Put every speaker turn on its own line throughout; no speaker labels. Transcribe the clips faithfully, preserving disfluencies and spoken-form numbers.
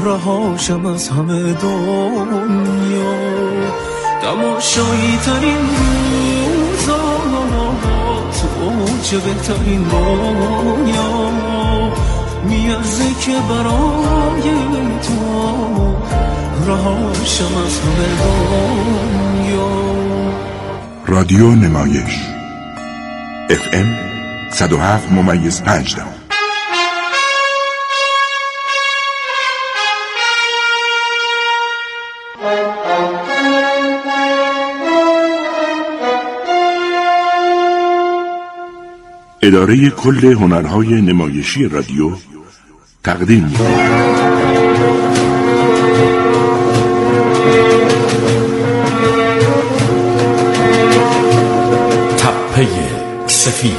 رهاشم از همه دنیا، تماشایی ترین روزات اوج بهترین دنیا، میارزه که برای تو رهاشم از همه دنیا.
رادیو نمایش اف ام صد و هفت ممیز پنج دهم. اداره کل هنرهای نمایشی رادیو تقدیم می‌کند.
تپه سفید،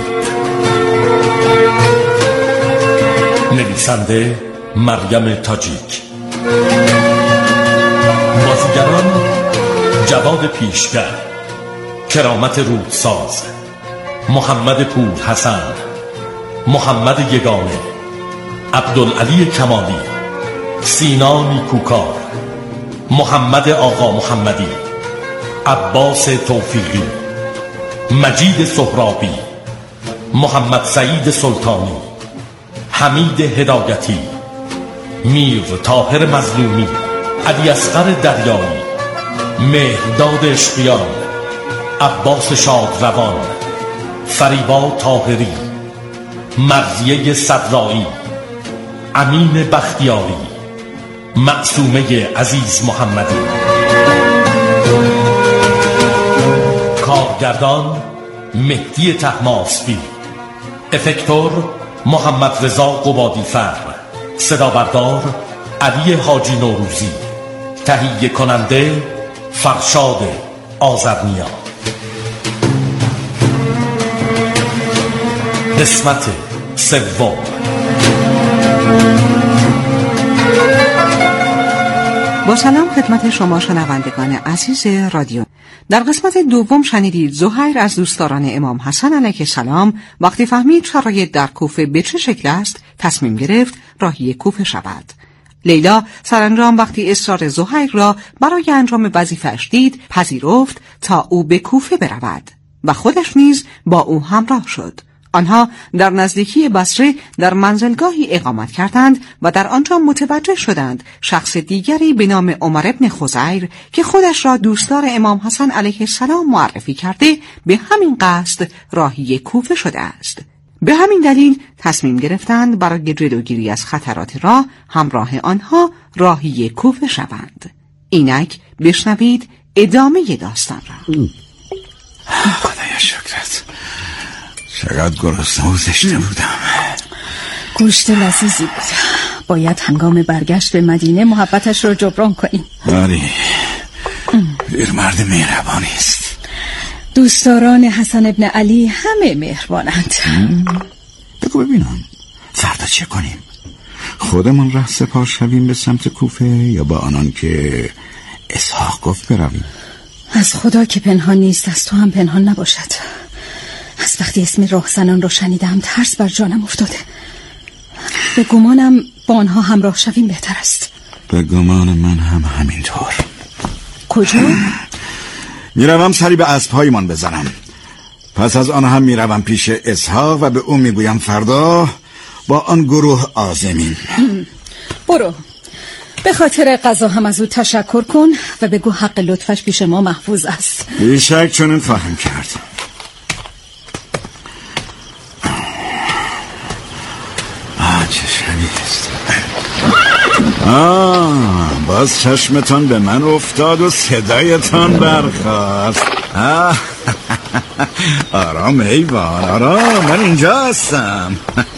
نویسنده مریم تاجیک، بازیگران جواد پیشگر، کرامت رودساز، محمد پور حسن، محمد یگانه، عبدالعلی کمالی، سینا نیکوکار، محمد آقا محمدی، عباس توفیقی، مجید سهرابی، محمد سعید سلطانی، حمید هدایتی، میر طاهر مظلومی، علی اصغر دریایی، مهرداد اشقیان، عباس شادروان، فریبا طاهری، مرضیه صدرایی، امین بختیاری، معصومه عزیز محمدی. کارگردان مهدی طهماسبی، افکتور محمد رضا قبادی فر، صدا بردار علی حاجی نوروزی، تهیه کننده فرشاد آذرنیا. قسمت سوم.
با سلام خدمت شما شنوندگان عزیز رادیو. در قسمت دوم شنیدید زهیر از دوستداران امام حسن علیه السلام وقتی فهمید شرایط در کوفه به چه شکل است تصمیم گرفت راهی کوفه شود. لیلا سرانجام وقتی اصرار زهیر را برای انجام وظیفه‌اش دید پذیرفت تا او به کوفه برود و خودش نیز با او همراه شد. آنها در نزدیکی بصره در منزلگاهی اقامت کردند و در آنجا متوجه شدند شخص دیگری به نام عمر ابن خزیر که خودش را دوستدار امام حسن علیه السلام معرفی کرده به همین قصد راهی کوفه شده است. به همین دلیل تصمیم گرفتند برای جلوگیری از خطرات راه همراه آنها راهی کوفه شوند. اینک بشنوید ادامه داستان را.
خدایا شکرت، چقدر گرسنه و زشته بودم.
گوشت لذیذی بود. باید هنگام برگشت به مدینه محبتش رو جبران کنیم.
آری، پیرمرد مهربانی است.
دوستداران حسن ابن علی همه مهربانند.
بگو ببینم فردا چه کنیم؟ خودمون ره سپار شویم به سمت کوفه یا با آنان که اسحاق گفت برویم؟
از خدا که پنهان نیست از تو هم پنهان نباشد. از وقتی اسم راهزنان را شنیدم ترس بر جانم افتاده. به گمانم با آنها همراه شویم بهتر است.
به گمان من هم همینطور.
کجا؟
میروم سری به اسب‌هایمان بزنم. پس از آن هم میروم پیش اسحاق و به او میگویم فردا با آن گروه عازمیم.
برو به خاطر قضا هم از او تشکر کن و بگو حق لطفش پیش ما محفوظ است.
بیشک چنین خواهم کرد. آه چه شبیه است. آه باز چشمتان به من افتاد و صدایتان برخاست. آه آرام حیوان آرام، من اینجا هستم.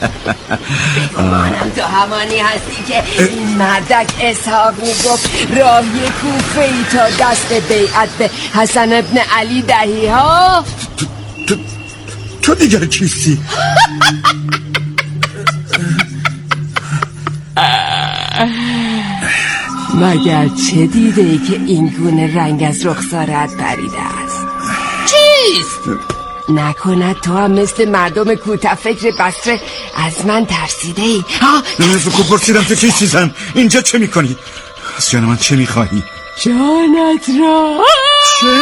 تو همانی هستی که این مردک اسحاق میگفت راهی کوفه ای تا دست بیعت به حسن ابن علی دهی ها؟
تو, تو, تو دیگر کیستی؟
مگر چه دیده ای که این گونه رنگ از رخسارت پریده است؟ چیست؟ نکند تو هم مثل مردم کوتاه فکر بصره از من ترسیده ای؟
نمیزو پرسیدم تو چی چیزم؟ اینجا چه میکنی؟ از جان من چه میخواهی؟
جانت را.
چه؟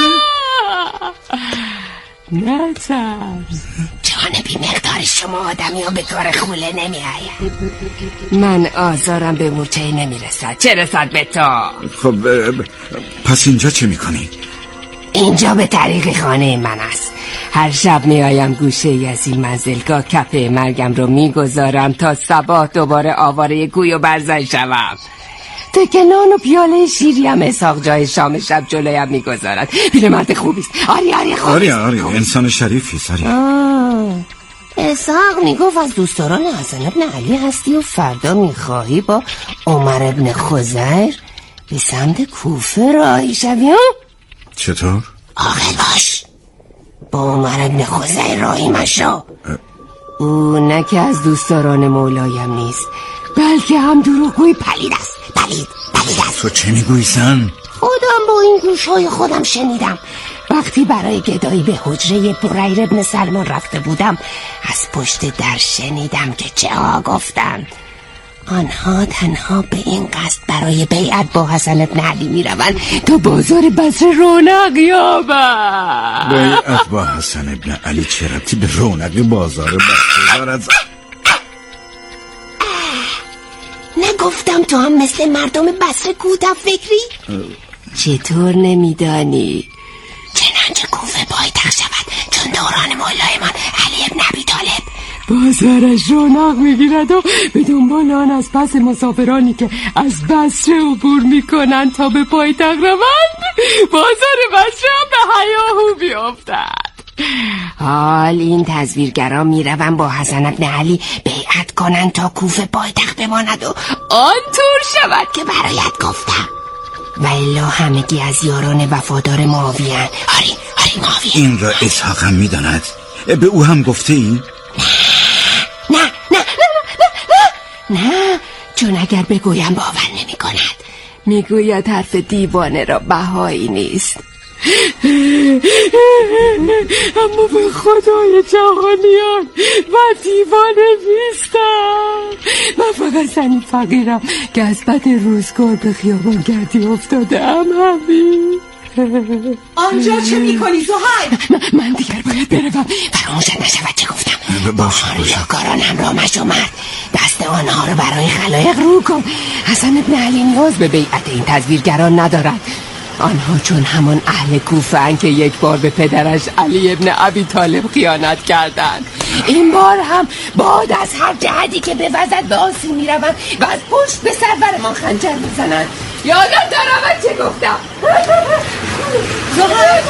نترس، جان بی مقدار شما آدمی ها به کار خوله نمی آید. من آزارم به مورچه نمی رسد، چه رسد به تو؟
خب پس اینجا چه میکنی؟
اینجا به طریق خانه من است. هر شب می آیم گوشه ای از این منزلگاه کف مرگم رو می گذارم تا صبح دوباره آواره گوی و برزن شوم. تکنان و پیاله شیری هم اسحاق جای شام شب جلویم می گذارد. پیره مرد خوبیست. آری آری خوبیست.
آری آری انسان شریفیست. آری
اسحاق می گفت از دوستداران حسن ابن علی هستی و فردا می خواهی با عمر ابن خزیر به سمت کوفه راهی شوی.
چطور؟
عاقل باش، با عمر ابن خزیر راهی مشو. او نه که از دوستداران مولایم نیست، بلکه هم دروغگوی پلید است. پلید پلید است.
تو چه میگویی سن؟
خودم با این گوشهای خودم شنیدم. وقتی برای گدایی به حجره بریر ابن سلمان رفته بودم، از پشت در شنیدم که چه ها گفتند. آنها تنها به این قصد برای بیعت با حسن ابن علی می روند تا بازار بصره رونق یابند.
بیعت با حسن ابن علی چه ربطی به رونق بازار بصره دارد؟
نگفتم تو هم مثل مردم بصره کوتاه فکری؟ چطور نمیدانی؟ چنانچه کوفه پایتخت شود، چون دوران مولایمان علی ابن ابی طالب بازارش رونق میگیرد و به دنبال آن از پس مسافرانی که از بصره عبور میکنن تا به پایتخت روند، بازار بصره هم به هیاهو بیفتد. حال این تصویرگران میروند با حسن ابن علی بیعت کنن تا کوفه پایتخت بماند و آنطور شود که برایت گفتم. والا همگی از یاران وفادار معاویه. آری آری معاویه.
این را اسحاق هم میداند؟ به او هم گفته ای؟
نه نه نه نه نه نه، چون اگر بگویم باور نمی کند. میگوید حرف دیوانه را بهایی نیست. اما به خدای جهانیان من دیوانه نیستم. من فقط زنی فقیرم که از بد روزگار به خیابان گردی افتاده ام. همین.
آنجا چه میکنی زهیر؟
من, من دیگر باید بروم. فراموشت نشود چه گفتم.
باشه
ریاکاران همراه مشو مرد، دست آنها رو برای خلایق رو کن. حسن ابن علی نیاز به بیعت این تصویرگران ندارد. آنها چون همان اهل کوفه اند که یک بار به پدرش علی ابن ابی طالب خیانت کردند. این بار هم بعد از هر جهدی که به وزد به آسین می روند و از پشت به سرور ما خنجر می زنند. یادت دارم چه گفتم.
زهیر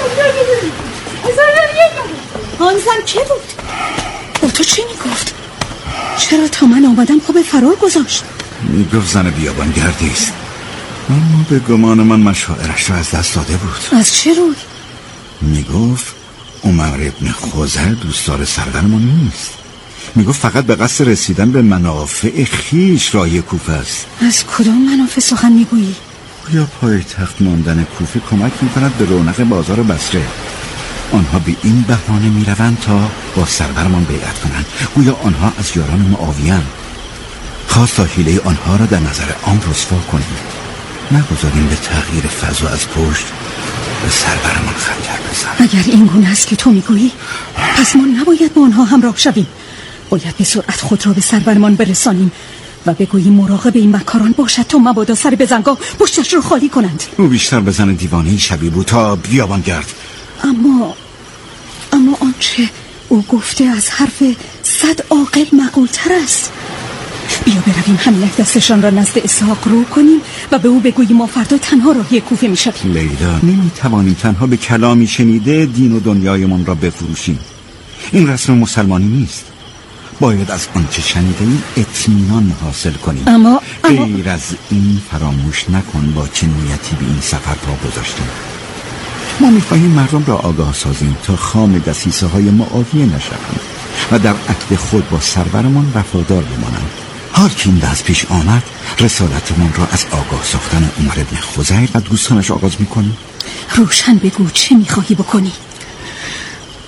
آن زن چه بود؟
با تو چی می گفت؟ چرا تا من آمدم پا به فرار گذاشت؟
می گفت زن بیابان گردی است، اما به گمان من مشاعرش را از دست داده بود.
از چه روی؟
میگفت عمر ابن خزیر دوستدار سرورمان نیست. میگفت فقط به قصد رسیدن به منافع خیش راهی کوفه است.
از کدام منافع سخن میگویی؟
یا پایتخت ماندن کوفه کمک میکند به رونق بازار بصره؟ آنها به این بهانه میروند تا با سرورمان بیعت کنند، گویا آنها از یاران معاویه اند. خواست تا حیله آنها را در نظر عام رسوا کنیم، نگذاریم به تغییر فضا از پشت به سرورمان خنجر بزن.
اگر این گونه است که تو میگویی، پس ما نباید با آنها همراه شویم. باید به سرعت خود را به سرورمان برسانیم و بگوییم مراقب این مکاران باشد تا مبادا سر بزنگاه پشتش رو خالی کنند.
او بیشتر به زن دیوانه‌ای شبیه بود تا بیابان گرد.
اما اما آنچه او گفته از حرف صد عاقل معقول‌تر است. بیا برویم همین دستشان را نزد اسحاق رو کنیم و به او بگوییم ما فردا تنها راهی کوفه می شویم.
لیلا، نمی توانیم تنها به کلامی شنیده دین و دنیایمان را بفروشیم. این رسم مسلمانی نیست. باید از آنچه شنیدیم اطمینان حاصل کنیم.
اما
غیر
اما...
از این فراموش نکن با چه نیتی به این سفر پا گذاشتیم. ما میخواهیم مردم را آگاه سازیم تا خام دسیسه های معاویه نشوند و در عهد خود با سرورمان وفادار بمانند. حال که این دست پیش آمد، رسالتمان را از آگاه ساختن عمر ابن خزیر و دوستانش آغاز میکنیم.
روشن بگو چه میخواهی بکنی؟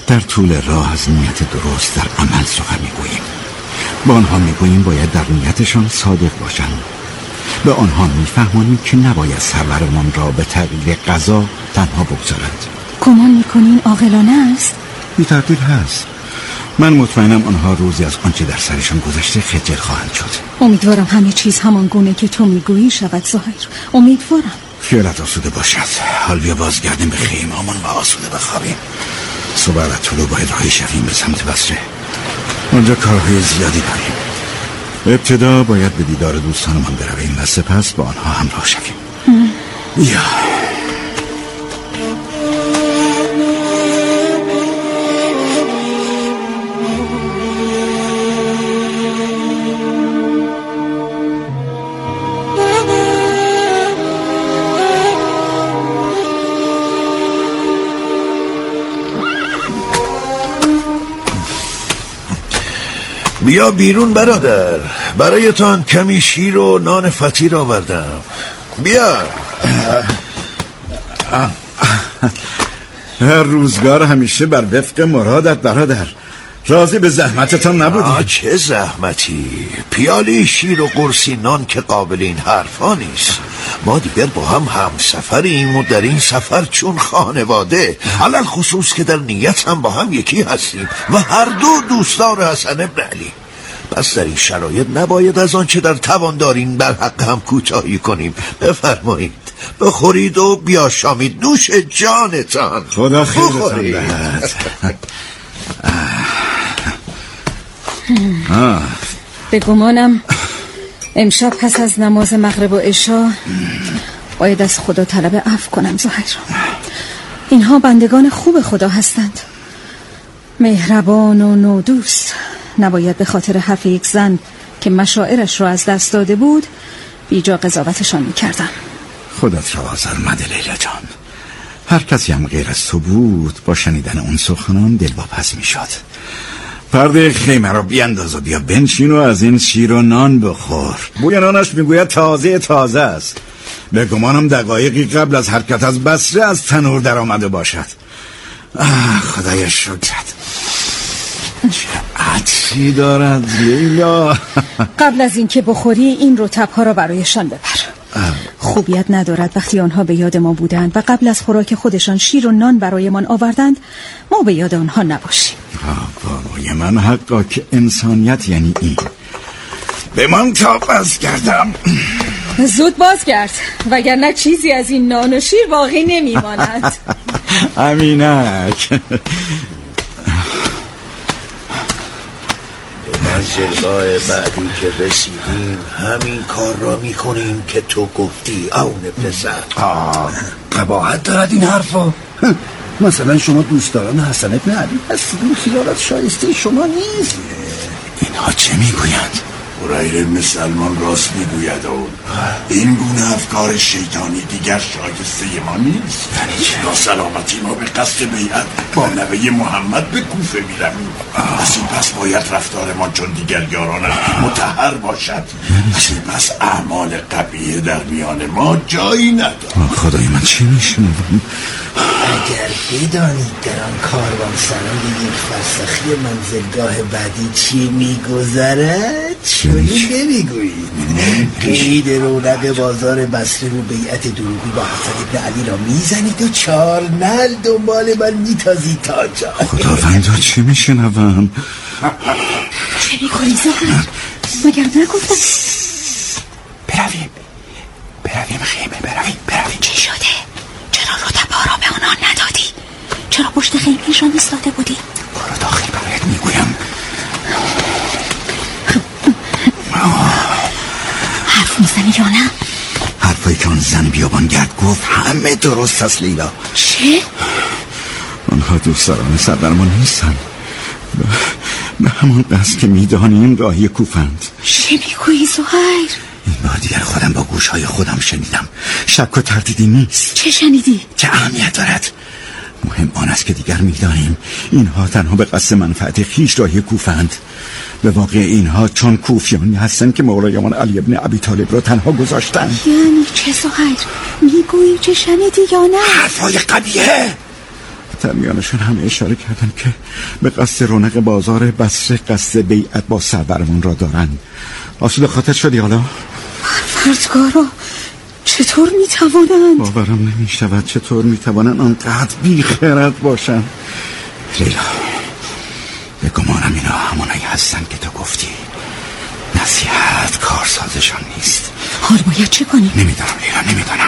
در طول راه از نیت درست در عمل سخن میگوییم. به آنها میگوییم باید در نیتشان صادق باشند. به آنها میفهمانیم که نباید سرورمان را به تغییر قضا تنها بگذارند.
گمان میکنین عاقلانه است؟
بی تردید هست. من مطمئنم آنها روزی از آنچه در سرشان گذشته خجل خواهند شد.
امیدوارم همه چیز همان گونه که تو میگویی شود زهیر. امیدوارم.
خیالت آسوده باشد. حال بیا بازگردیم به خیمه‌مان و آسوده بخوابیم. صبح از طلوع باید راهی شویم به سمت بصره. آنجا کارهای زیادی داریم. ابتدا باید به دیدار دوستانمان برویم و سپس با آنها همراه شویم. یا
بیا بیرون برادر، برایتان کمی شیر و نان فطیر آوردم. بیا.
هر روزگار همیشه بر وفق مرادت برادر. راضی به زحمتتان نبودی؟
آه چه زحمتی. پیاله شیر و قرصی نان که قابل این حرفا نیست. ما دیگر با هم همسفریم و در این سفر چون خانواده، علل خصوص که در نیت هم با هم یکی هستیم و هر دو دوستدار حسن ابن علی. پس در این شرایط نباید از آنچه در توان داریم بر حق هم کوتاهی کنیم. بفرمایید بخورید و بیاشامید. نوش جانتان.
خدا خیرتان دهد.
به گمانم امشب پس از نماز مغرب و عشا باید از خدا طلب عفو کنم زهیر. اینها بندگان خوب خدا هستند، مهربان و نودوست. نباید به خاطر حرف یک زن که مشاعرش را از دست داده بود بیجا قضاوتشان میکردم.
خودت را آزار مده لیلا جان. هر کسی هم غیر از تو بود با شنیدن اون سخنان دلواپس میشد. پرده خیمه را بیانداز و بیا بنشین و از این شیر و نان بخور. بوی نانش میگوید تازه تازه است. به گمانم دقایقی قبل از حرکت از بصره از تنور در آمده باشد. آه خدای شکرت. چه عطری دارد لیلا.
قبل از اینکه بخوری این رطب‌ها را برایشان ببر. خوبیت ندارد وقتی آنها به یاد ما بودند و قبل از خوراک خودشان شیر و نان برایمان آوردند ما به یاد آنها نباشیم.
بابای من حقا که انسانیت یعنی این. به من تا باز کردم.
زود بازگرد وگرنه چیزی از این نان و شیر باقی نمیماند.
امینک.
منزلگاه بعدی که رسیدیم همین کار را میکنیم که تو گفتی اون پسر.
آه قباحت دارد این حرفا. مثلا شما دوستداران حسن ابن علی هستید، این خیالات شایسته شما نیست.
اینها چه میگویند؟
هریره ابن سلمان راست میگوید اون. این گونه افکار شیطانی دیگر شایسته ما نیست. با سلامتی ما به قصد بیعت با نوه محمد به کوفه میرویم. پس این پس باید رفتار ما چون دیگر یارانم مطهر باشد. پس این پس اعمال قبیحه در میان ما جایی ندارد.
خدای من چی میشنوم؟
اگر بدانید در آن کاروان سرای یک فرسخی منزلگاه بعدی چی میگذرد چونی نمیگویید. قید رونق بازار بصره رو بیعت دروغی با حسن ابن علی را میزنید و چار نل دنبال من میتازید تا جا.
خداوندا چی میشنوم؟
چه میکنی زهر؟ مگر نگفتم
برویم برویم خیمه برویم برویم.
چی شده؟ چرا رطب‌ها را به آنها ندادی؟ چرا پشت خیمهشان ایستاده بودی؟
برو داخل برایت میگویم.
حرف میزنی یا نه؟
حرفایی که آن زن بیابانگرد گفت همه درست است لیلا.
چه؟
آنها دوستداران سردرمان نیستن. به همان قصد که میدانیم راهی کوفند.
چه میگویی زهیر؟
این بار دیگر خودم با گوشهای خودم شنیدم. شک و تردیدی نیست.
چه شنیدی؟
چه اهمیت دارد؟ مهم آن است که دیگر میدانیم اینها تنها به قصد منفعت خویش راهی کوفند. به واقع اینها چون کوفیانی هستند که مولایمان علی ابن ابی طالب را تنها گذاشتند.
یعنی چه زهیر؟ میگویی چه شنیدی یا نه؟
حرفای قبیحه. در میانشون همه اشاره کردن که به قصد رونق بازار بصره قصد بیعت با سرورمون را دارن. آسوده خاطر شدی حالا؟
پروردگارا چطور میتوانند؟
باورم نمیشود چطور میتوانند آنقدر بیخرد باشن. لیلا به گمانم اینا همونایی هستن که تو گفتی. نصیحت کارسازشان نیست.
حال باید چه کنیم؟
نمیدانم لیلا نمیدانم.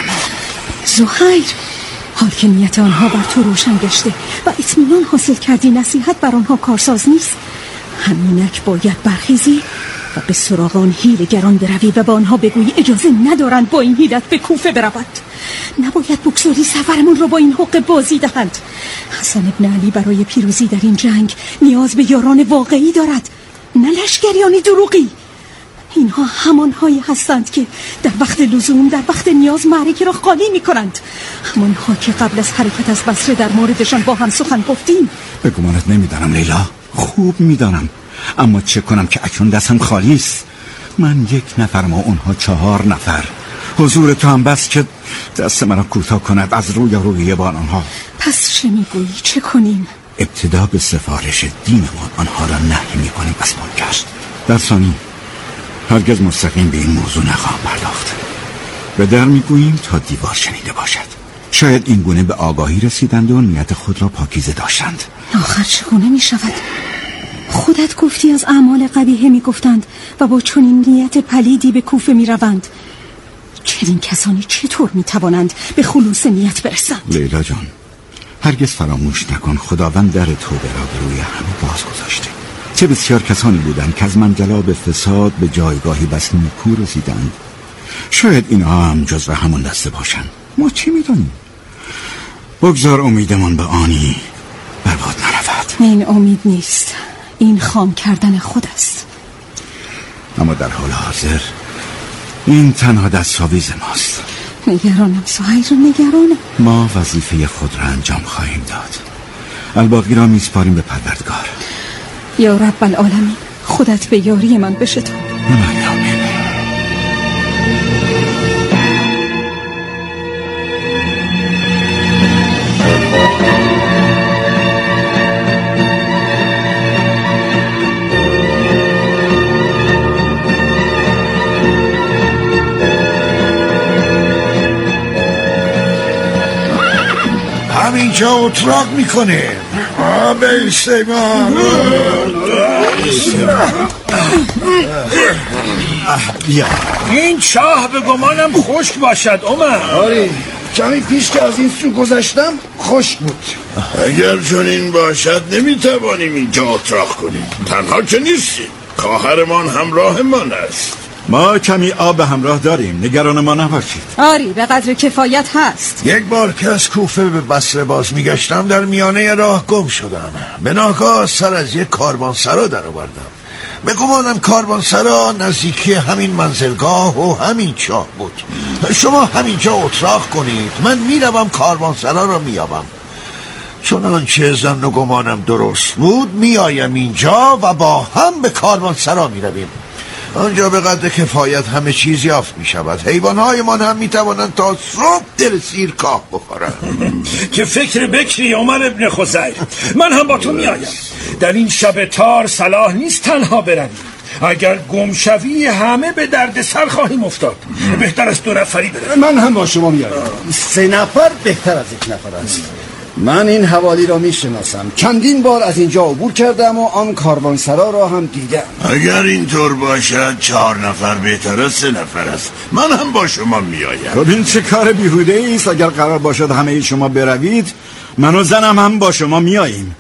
زهیر حال که نیت آنها بر تو روشن گشته و اطمینان حاصل کردی نصیحت بر آنها کارساز نیست، همینک باید برخیزی و به سراغ آن حیله‌گران بروی و به آنها بگویی اجازه ندارند با این حیلت به کوفه برود. نباید بگذاری سفرمون رو با این حق بازی دهند. حسن ابن علی برای پیروزی در این جنگ نیاز به یاران واقعی دارد، نه لشکریانی دروغی. اینها همانهایی هستند که در وقت لزوم در وقت نیاز معرکه را خالی می کنند، همانها که قبل از حرکت از بصره در موردشان با هم سخن گفتیم.
به گمانت نمیدانم لیلا، خوب میدانم، اما چه کنم که اکنون دستم خالی است. من یک نفرم و اونها چهار نفر. حضور تو هم بس که دست مرا کوتاه کند از روی روی با آنها.
پس چه میگویی؟ چه کنیم؟
ابتدا به سفارش دینمان آنها را نهی میکنیم از منکر. در ثانی هرگز مستقیم به این موضوع نخواهم پرداخت. به در میگوییم تا دیوار شنیده باشد. شاید این گونه به آگاهی رسیدند و نیت خود را پاکیزه داشتند.
آخر چگونه می شود؟ خودت گفتی از اعمال قبیحه می گفتند و با چنین نیت پلیدی به کوفه می روند. چنین کسانی چطور می توانند به خلوص نیت برسند؟
لیلا جان، هرگز فراموش نکن خداوند در توبه را به روی همه باز گذاشته. چه بسیار کسانی بودند که از منجلا به فساد به جایگاهی بس نیکو رسیدند. شاید اینها هم جزو همون دسته باشند. ما چی میدانیم؟ بگذار امیدمان به آنی برباد نرود.
این امید نیست، این خام کردن خود است.
اما در حال حاضر این تنها دستاویز ماست.
نگرانم سهیر، نگرانم.
ما وظیفه خود را انجام خواهیم داد، الباقی را میسپاریم به پروردگار.
یا رب العالمین، خودت به یاری من بشتاب.
آمین.
همینجا اتراق میکنه. بیسته ما
بیا. این چاه به گمانم خشک باشد عمر.
آره، کمی پیش که از این سو گذشتم خشک بود.
اگر چنین باشد نمیتوانیم اینجا اتراق کنیم. تنها که نیستیم، خواهرمان همراه من است.
ما کمی آب همراه داریم، نگران ما نباشید.
آری، به قدر کفایت هست.
یک بار که از کوفه به بصره باز میگشتم در میانه راه گم شدم. به ناگاه سر از یک کاروانسرا در آوردم. به گمانم کاروانسرا نزدیکی همین منزلگاه و همین چاه بود. شما همینجا اتراق کنید، من میروم کاروانسرا را میابم. چنانچه ظن و گمانم درست بود میایم اینجا و با هم به کاروانسرا میرویم. آنجا به قدر کفایت همه چیز یافت می شود. حیوانهای من هم می توانند تا صبح دل سیر کاه بخورند.
که فکر بکری عمر ابن خزیر، من هم با تو می آیم. در این شب تار صلاح نیست تنها برویم. اگر گم شوی همه به درد سر خواهیم افتاد. بهتر از دو نفری برویم.
من هم با شما می آیم. سه نفر بهتر از یک نفر است. من این حوالی را می شناسم، چندین بار از اینجا عبور کردم و آن کاروانسرا را هم دیدم.
اگر اینطور باشد چهار نفر بهتر از سه نفر است. من هم با شما می آیم.
خب این چه کار بیهوده ایست؟ اگر قرار باشد همه شما بروید، من و زنم هم با شما می آییم.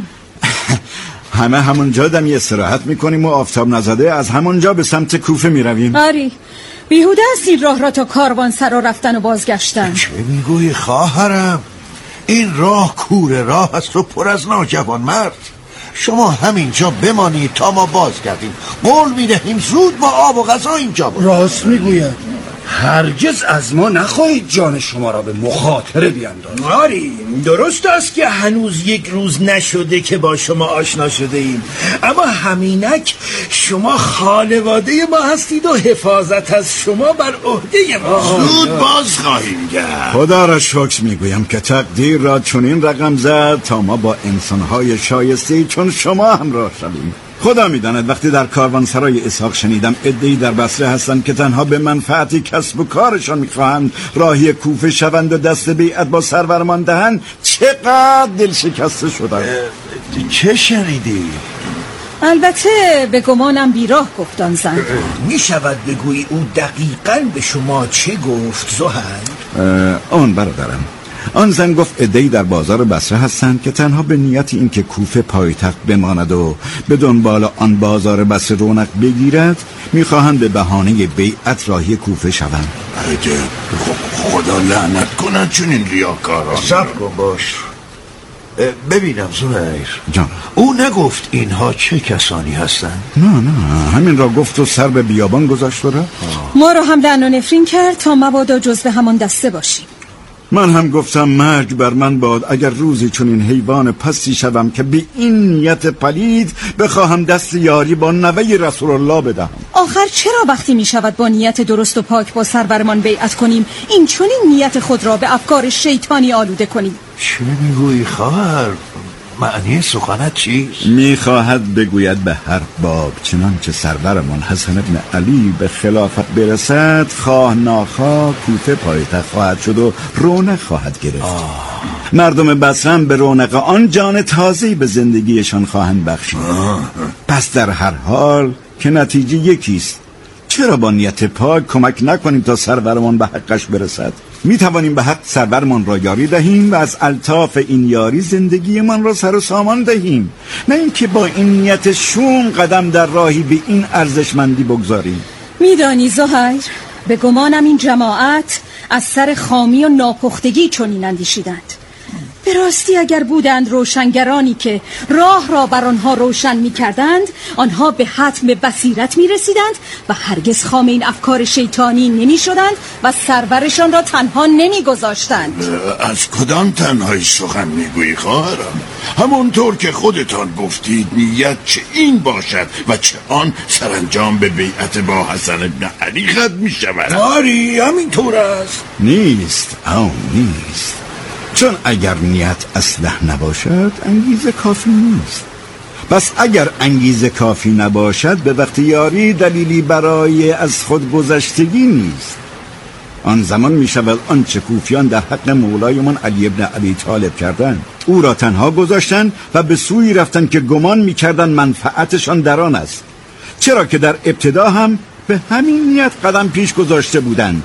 همه همونجا دمی استراحت می کنیم و آفتاب نزده از همونجا به سمت کوفه می رویم.
آری، بیهوده است این راه را تا کاروانسرا رفتن و بازگشتن.
چه میگوی خواهرم؟ این راه کوره راه است و پر از نوجوان مرد. شما همینجا بمانید تا ما بازگردیم. قول میدهیم زود با آب و غذا اینجا بود.
راست میگوید. هرگز از ما نخواهید جان شما را به مخاطره بیندازید.
آری درست است که هنوز یک روز نشده که با شما آشنا شده ایم، اما همینک شما خانواده ما هستید و حفاظت از شما بر عهده ما.
زود باز خواهیم کرد.
خدا را شکر میگویم که تقدیر را چنین رقم زد تا ما با انسانهای شایسته چون شما همراه شویم. خدا میداند وقتی در کاروانسرای اسحاق شنیدم عده‌ای در بصره هستند که تنها به منفعت کسب و کارشان میخواهند راهی کوفه شوند و دست بیعت با سرورمان دهند، چقدر دل شکسته شدم.
چه شنیدی؟
البته به گمانم بیراه گفتان زن.
می شود بگویی او دقیقاً به شما چه گفت زحل؟
آن برادرم، آن زن گفت عده‌ای در بازار بصره هستند که تنها به نیت این که کوفه پایتخت بماند و به دنبال آن بازار بصره رونق بگیرد میخواهند به بهانه بیعت راهی کوفه شوند.
خدا لعنت کند چون این ریاکاران.
صبر کن باش ببینم زهیر
جان.
او نگفت اینها چه کسانی هستند؟
نه نه همین را گفت و سر به بیابان گذاشت و رفت.
ما رو هم دهن و نفرین کرد تا مبادا جزو همان دسته باشیم.
من هم گفتم مرگ بر من باد اگر روزی چون این حیوان پستی شدم که به این نیت پلید بخواهم دست یاری با نوه رسول الله بدهم.
آخر چرا وقتی می شود با نیت درست و پاک با سرورمان بیعت کنیم این چون این نیت خود را به افکار شیطانی آلوده کنیم؟
چه میگویی خواهر؟ معنی سخنت چیست؟
میخواهد بگوید به هر باب چنانچه سرورمان حسن ابن علی به خلافت برسد خواه ناخواه کوفه پایتخت خواهد شد و رونق خواهد گرفت. آه. مردم بصره به رونق آن جان تازه‌ای به زندگیشان خواهند بخشید. پس در هر حال که نتیجه یکیست، چرا با نیت پاک کمک نکنیم تا سرورمان به حقش برسد؟ می توانیم به حق سرورمان را یاری دهیم و از الطاف این یاری زندگیمان را سر و سامان دهیم، نه اینکه با این نیت شوم قدم در راهی به این ارزشمندی بگذاریم.
میدانی زهیر، به گمانم این جماعت از سر خامی و ناپختگی چنین اندیشیدند. به راستی اگر بودند روشنگرانی که راه را بر آنها روشن می کردند، آنها به حتم بصیرت می رسیدند و هرگز خام این افکار شیطانی نمی شدند و سرورشان را تنها نمی گذاشتند.
از کدام تنهایی سخن می گویی خواهرم؟ همونطور که خودتان گفتید نیت چه این باشد و چه آن سرانجام به بیعت با حسن ابن علی ختم می شود.
آری همینطور است.
نیست آن نیست، چون اگر نیت اصلح نباشد انگیزه کافی نیست. پس اگر انگیزه کافی نباشد به وقت یاری دلیلی برای از خود گذشتگی نیست. آن زمان می شود آنچه کوفیان در حق مولایمان علی ابن ابی طالب کردند، او را تنها گذاشتند و به سوی رفتند که گمان می کردند منفعتشان در آن است، چرا که در ابتدا هم به همین نیت قدم پیش گذاشته بودند،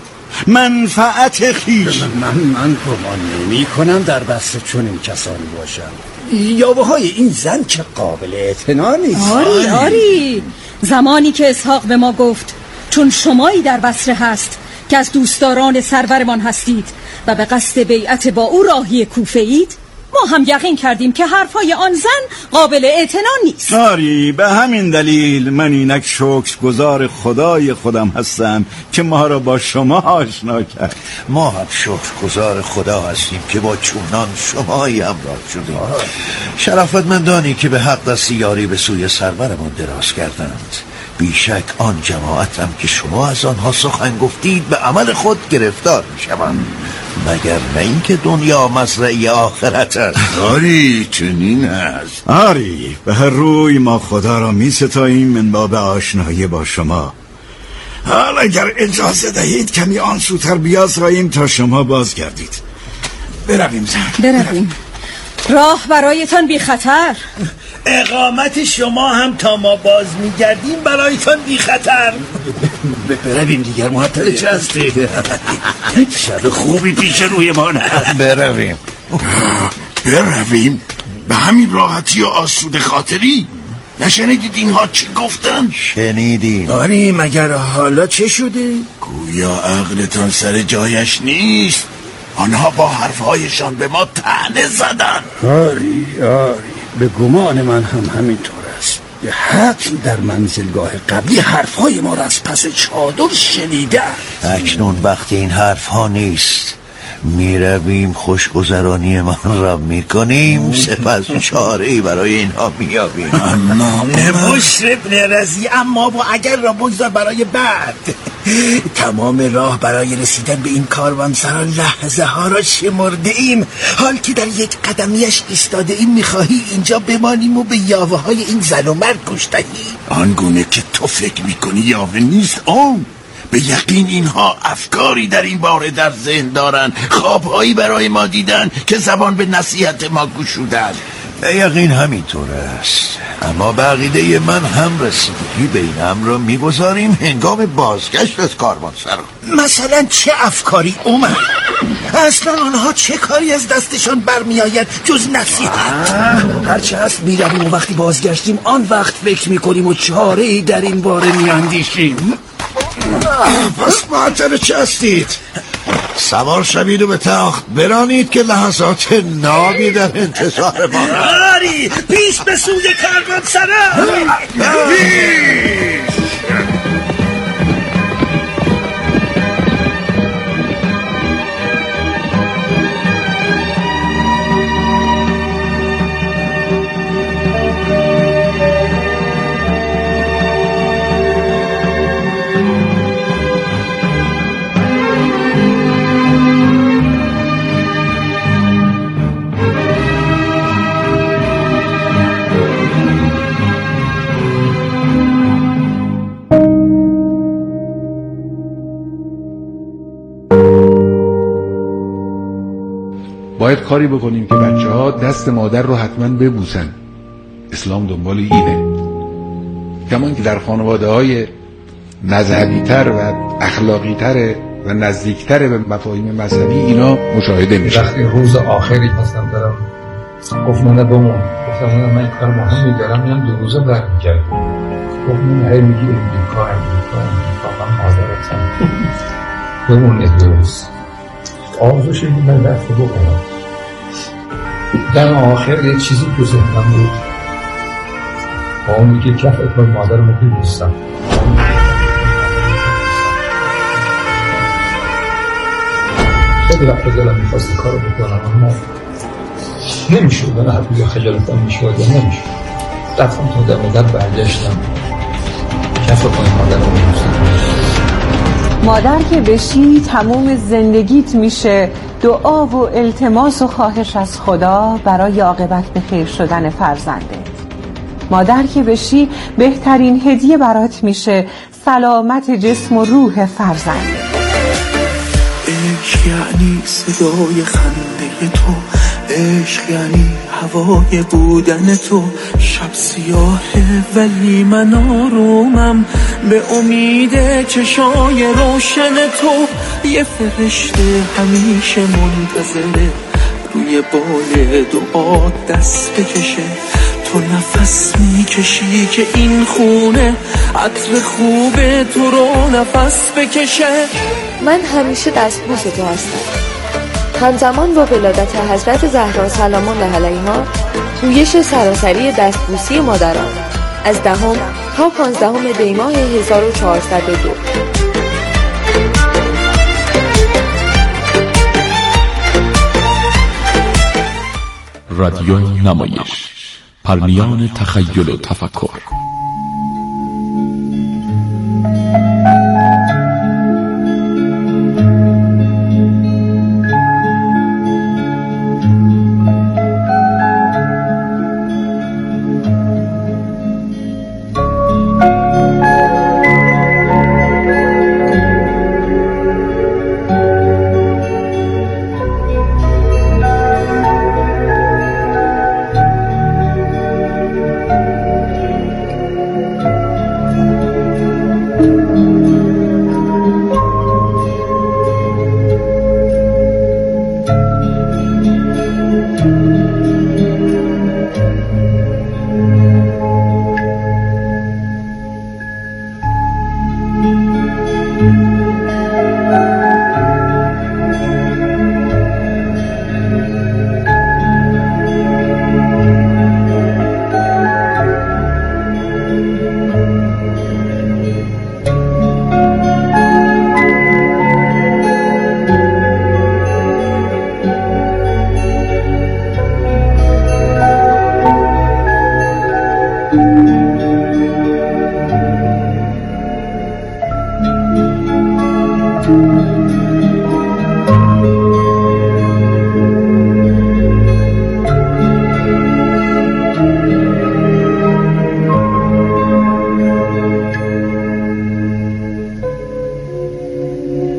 منفعت خیش.
من من گمان نمی کنم در بصره چون این کسانی باشم. یاوه های این زن که قابل اعتنا نیست.
آری آری زمانی که اسحاق به ما گفت چون شمایی در بصره هست که از دوستداران سرورمان هستید و به قصد بیعت با او راهی کوفه اید، ما هم یقین کردیم که حرفای آن زن قابل اعتنا نیست.
آری به همین دلیل من اینک شکرگزار خدای خودم هستم که ما را با شما آشنا کرد.
ما هم شکرگزار خدا هستیم که با چونان شمایی همراه شدیم. شرافتمندانی که به حق دست یاری به سوی سرورمان دراز کردند. بیشک آن جماعت هم که شما از آنها سخن گفتید به عمل خود گرفتار می شوند، مگر نه اینکه دنیا مزرعه آخرت است.
آری چنین است.
آری به هر روی ما خدا را می ستاییم من باب آشنایی با شما. حال اگر اجازه دهید کمی آن سوتر بیازراییم تا شما بازگردید. برویم زن
برویم. راه برایتان بی خطر.
اقامت شما هم تا ما باز میگردیم برایتان بی خطر.
برویم دیگر معطل چه هستید؟
شب خوبی پیش روی ما نه.
برویم
برویم به همین راحتی و آسوده خاطری. نشنیدید اینها چی گفتن؟
شنیدیم.
آری مگر حالا چه شده؟
گویا عقلتان سر جایش نیست. آنها با حرفهایشان به ما طعنه زدن.
آری آری به گمان من هم همینطور است. به حتم در منزلگاه قبلی حرفهای ما را از پس چادر شنیده.
اکنون وقتی این حرف ها نیست، میرویم خوشگذرانی من را میکنیم، سپس چاره‌ای برای اینها میابیم.
بشر ابن رضی، اما با اگر را بگذار برای بعد. تمام راه برای رسیدن به این کاروانسرا لحظه ها را شمرده ایم. حال که در یک قدمیش ایستاده ایم، میخواهی اینجا بمانیم و به یاوه های این زن و مرد گوش دهیم؟
آنگونه که تو فکر میکنی یاوه نیست آن. به یقین اینها افکاری در این باره در ذهن دارن، خوابهایی برای ما دیدن که زبان به نصیحت ما گشودن.
به یقین همینطور است، اما به عقیده من هم رسیدگی به این امر را میگذاریم هنگام بازگشت از کاروانسرا.
مثلا چه افکاری عمر؟ اصلا آنها چه کاری از دستشان برمیآید جز نصیحت؟ هرچه هست میرویم و وقتی بازگشتیم آن وقت فکر میکنیم و چاره‌ای در این باره میاندیشیم.
پس معطل چه هستید؟ سوار شوید و به تخت برانید که لحظات نابی در انتظار ما.
آری پیش به سوی کاروانسرا.
پیش.
باید کاری بکنیم که بچه ها دست مادر رو حتما ببوسن. اسلام دنبال اینه. کمان که در خانواده های مذهبی تر و اخلاقی تر و نزدیک تر به مفاهیم مذهبی اینا مشاهده میشه.
وقتی روز آخری پسم دارم گفتم نه بمون، گفتم نه من کار مهمی دارم، میام دو روزه برمیگردم. گفتم هی میگی امریکا امریکا امریکا من مادرتم بمون دو روز. آرزوش این من دست بکنم. در آخر یه چیزی تو ذهنم بود با اونی که کف اکبر مادرم رو ببوسم. خیلی وقت دلم میخواست کارو بکنم اما نمیشود. من حتی یا خجالتم میشود یا نمیشود. رفتم تا در مدت برگشتم کف اکبر مادرم رو ببوسم.
مادر که بشی تموم زندگیت میشه دعا و التماس و خواهش از خدا برای عاقبت به خیر شدن فرزندت. مادر که بشی بهترین هدیه برات میشه سلامت جسم و روح فرزندت.
عشق یعنی صدای خنده تو، عشق یعنی هوای بودن تو. شب سیاهه ولی من آرومم به امید چشای روشن تو. یه فرشته همیشه منتظره روی بال دعا دست بکشه. تو نفس میکشی که این خونه عطر خوب تو رو نفس بکشه.
من همیشه دستبوس تو هستم. همزمان با ولادت حضرت زهرا سلام الله علیها پویش سراسری دستبوسی مادران از دهم تا پانزدهم دی ماه هزار و چهارصد و دو.
رادیو نمایش، پرمیان تخیل و تفکر.
تو